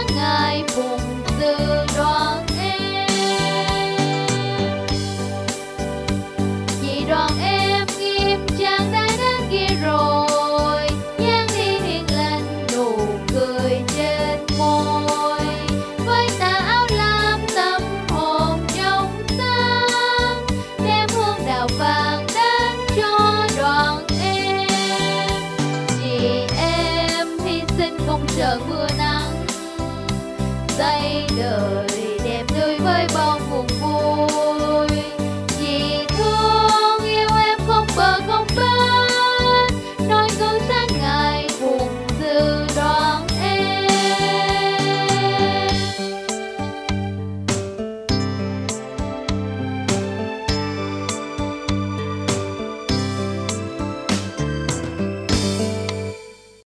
ngài phụng sự đoàn em. Vì đoàn em nghiêm trang đã đến kia rồi, dáng đi hiền lành nụ cười trên môi, với tà áo lam tâm hồn trong sáng, đem hương đào vàng đến cho đoàn em. Vì em hy sinh không sợ mưa nắng, xây đời